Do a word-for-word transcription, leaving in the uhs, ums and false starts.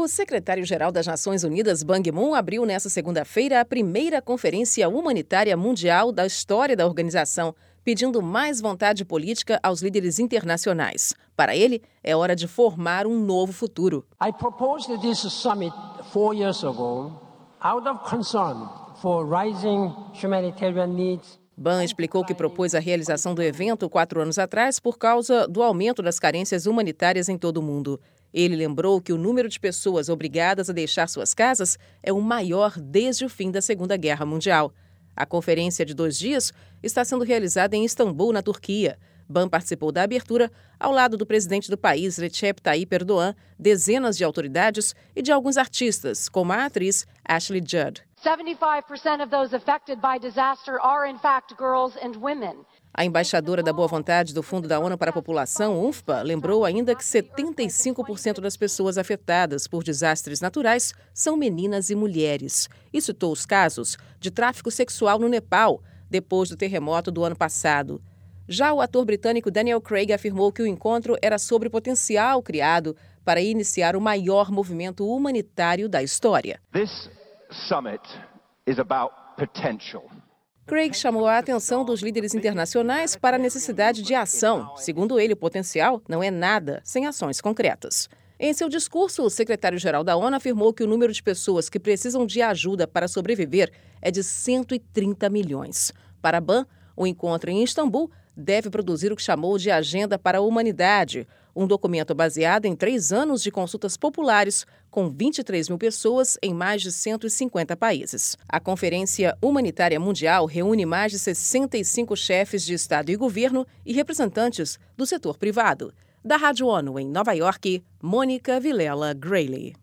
O secretário-geral das Nações Unidas, Ban Ki-moon, abriu nesta segunda-feira a primeira Conferência Humanitária Mundial da história da organização, pedindo mais vontade política aos líderes internacionais. Para ele, é hora de formar um novo futuro. I proposed this summit four years ago out of concern for rising humanitarian needs. Ban explicou que propôs a realização do evento quatro anos atrás por causa do aumento das carências humanitárias em todo o mundo. Ele lembrou que o número de pessoas obrigadas a deixar suas casas é o maior desde o fim da Segunda Guerra Mundial. A conferência de dois dias está sendo realizada em Istambul, na Turquia. Ban participou da abertura ao lado do presidente do país, Recep Tayyip Erdogan, dezenas de autoridades e de alguns artistas, como a atriz Ashley Judd. seventy-five percent of those affected by disaster are, in fact, girls and women. A embaixadora da Boa Vontade do Fundo da ONU para a População, UNFPA, lembrou ainda que setenta e cinco por cento das pessoas afetadas por desastres naturais são meninas e mulheres. E citou os casos de tráfico sexual no Nepal, depois do terremoto do ano passado. Já o ator britânico Daniel Craig afirmou que o encontro era sobre o potencial criado para iniciar o maior movimento humanitário da história. This summit is about potential. Craig chamou a atenção dos líderes internacionais para a necessidade de ação. Segundo ele, o potencial não é nada sem ações concretas. Em seu discurso, o secretário-geral da ONU afirmou que o número de pessoas que precisam de ajuda para sobreviver é de cento e trinta milhões. Para Ban, o encontro em Istambul deve produzir o que chamou de Agenda para a Humanidade, um documento baseado em três anos de consultas populares com vinte e três mil pessoas em mais de cento e cinquenta países. A Conferência Humanitária Mundial reúne mais de sessenta e cinco chefes de Estado e governo e representantes do setor privado. Da Rádio ONU em Nova York, Mônica Vilela Grayley.